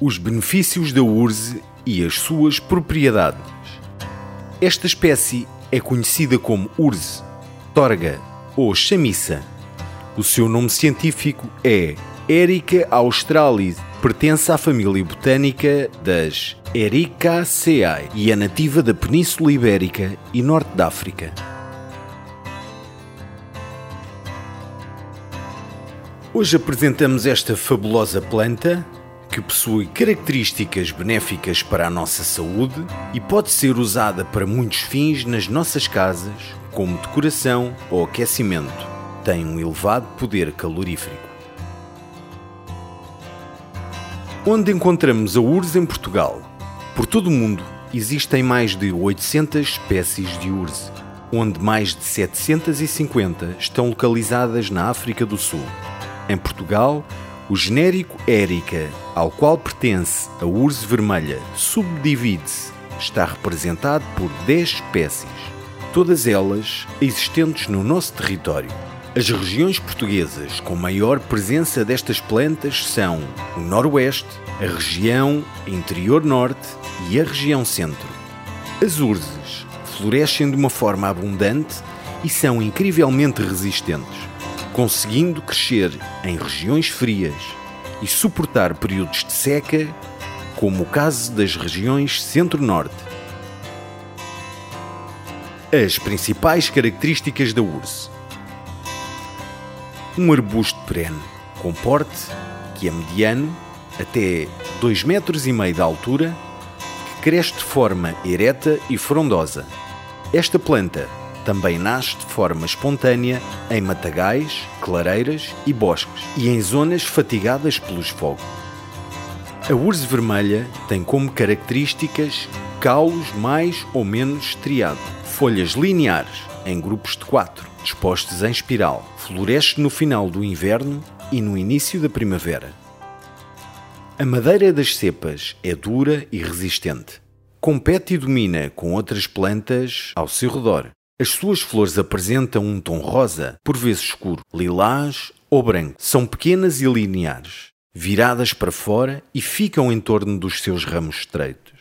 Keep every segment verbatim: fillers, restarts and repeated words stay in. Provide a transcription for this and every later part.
Os benefícios da urze e as suas propriedades. Esta espécie é conhecida como urze, torga ou chamiça. O seu nome científico é Erica australis. Pertence à família botânica das Ericaceae e é nativa da Península Ibérica e Norte da África. Hoje apresentamos esta fabulosa planta que possui características benéficas para a nossa saúde e pode ser usada para muitos fins nas nossas casas, como decoração ou aquecimento. Tem um elevado poder calorífero. Onde encontramos a urze em Portugal? Por todo o mundo existem mais de oitocentas espécies de urze, onde mais de setecentas e cinquenta estão localizadas na África do Sul. Em Portugal, o genérico Erica, ao qual pertence a urze vermelha, subdivide-se. Está representado por dez espécies, todas elas existentes no nosso território. As regiões portuguesas com maior presença destas plantas são o Noroeste, a região Interior Norte e a região Centro. As urzes florescem de uma forma abundante e são incrivelmente resistentes, conseguindo crescer em regiões frias e suportar períodos de seca, como o caso das regiões Centro-Norte. As principais características da urze: um arbusto perene, com porte que é mediano, até dois metros e meio de altura, que cresce de forma ereta e frondosa. Esta planta também nasce de forma espontânea em matagais, clareiras e bosques, e em zonas fatigadas pelos fogos. A urze vermelha tem como características caulos mais ou menos estriados, folhas lineares, em grupos de quatro, dispostos em espiral. Floresce no final do inverno e no início da primavera. A madeira das cepas é dura e resistente. Compete e domina com outras plantas ao seu redor. As suas flores apresentam um tom rosa, por vezes escuro, lilás ou branco. São pequenas e lineares, viradas para fora e ficam em torno dos seus ramos estreitos.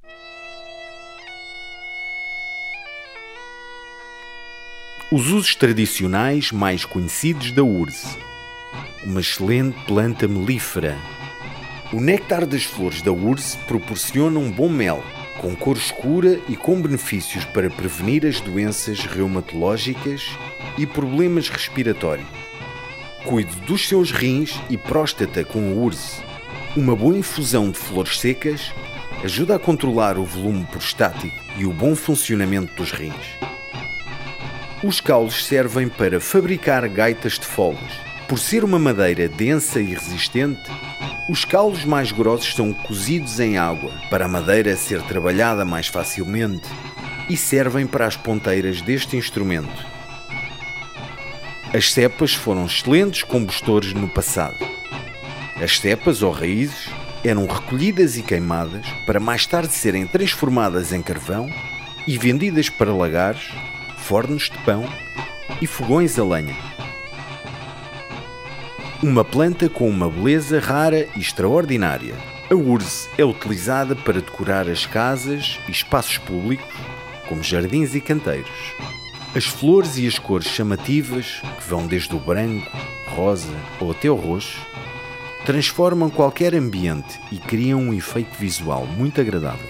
Os usos tradicionais mais conhecidos da urze: uma excelente planta melífera. O néctar das flores da urze proporciona um bom mel, com cor escura e com benefícios para prevenir as doenças reumatológicas e problemas respiratórios. Cuide dos seus rins e próstata com a urze. Uma boa infusão de flores secas ajuda a controlar o volume prostático e o bom funcionamento dos rins. Os caulos servem para fabricar gaitas de foles. Por ser uma madeira densa e resistente, os caulos mais grossos são cozidos em água para a madeira ser trabalhada mais facilmente e servem para as ponteiras deste instrumento. As cepas foram excelentes combustores no passado. As cepas ou raízes eram recolhidas e queimadas para mais tarde serem transformadas em carvão e vendidas para lagares, fornos de pão e fogões a lenha. Uma planta com uma beleza rara e extraordinária. A urze é utilizada para decorar as casas e espaços públicos, como jardins e canteiros. As flores e as cores chamativas, que vão desde o branco, rosa ou até o roxo, transformam qualquer ambiente e criam um efeito visual muito agradável.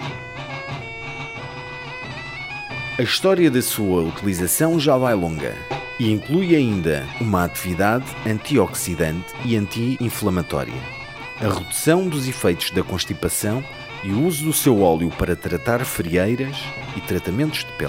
A história da sua utilização já vai longa e inclui ainda uma atividade antioxidante e anti-inflamatória, a redução dos efeitos da constipação e o uso do seu óleo para tratar frieiras e tratamentos de pele.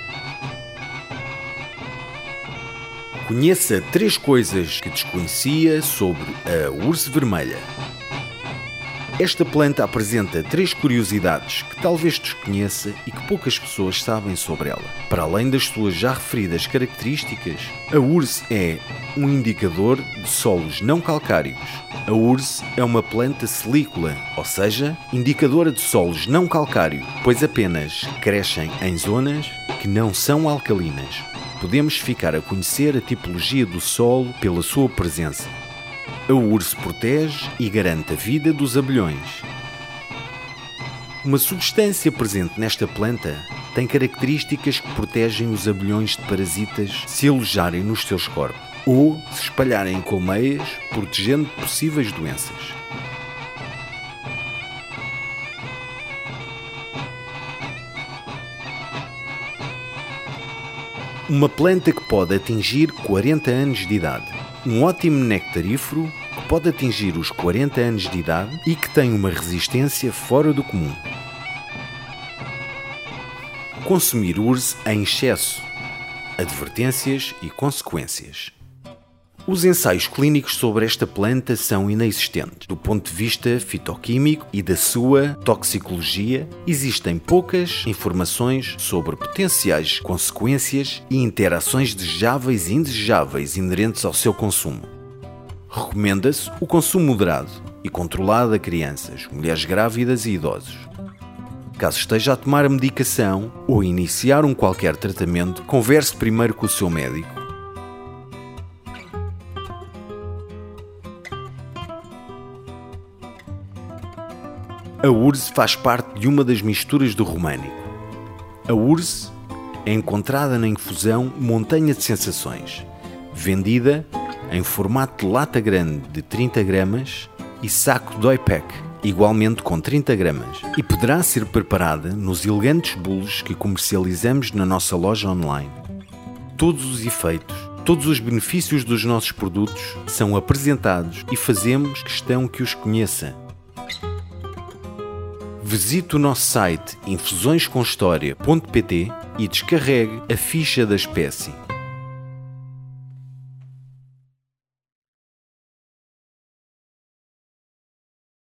Conheça três coisas que desconhecia sobre a urze vermelha. Esta planta apresenta três curiosidades que talvez desconheça e que poucas pessoas sabem sobre ela. Para além das suas já referidas características, a urze é um indicador de solos não calcários. A urze é uma planta silícola, ou seja, indicadora de solos não calcários, pois apenas crescem em zonas que não são alcalinas. Podemos ficar a conhecer a tipologia do solo pela sua presença. A urze protege e garante a vida dos abelhões. Uma substância presente nesta planta tem características que protegem os abelhões de parasitas se alojarem nos seus corpos ou se espalharem em colmeias, protegendo de possíveis doenças. Uma planta que pode atingir quarenta anos de idade. Um ótimo nectarífero que pode atingir os quarenta anos de idade e que tem uma resistência fora do comum. Consumir urze em excesso. Advertências e consequências. Os ensaios clínicos sobre esta planta são inexistentes. Do ponto de vista fitoquímico e da sua toxicologia, existem poucas informações sobre potenciais consequências e interações desejáveis e indesejáveis inerentes ao seu consumo. Recomenda-se o consumo moderado e controlado a crianças, mulheres grávidas e idosos. Caso esteja a tomar a medicação ou iniciar um qualquer tratamento, converse primeiro com o seu médico. A urze faz parte de uma das misturas do românico. A urze é encontrada na infusão Montanha de Sensações, vendida em formato de lata grande de trinta gramas e saco Doypack, igualmente com trinta gramas, e poderá ser preparada nos elegantes bolos que comercializamos na nossa loja online. Todos os efeitos, todos os benefícios dos nossos produtos são apresentados e fazemos questão que os conheça. Visite o nosso site infusões com história ponto pt e descarregue a ficha da espécie.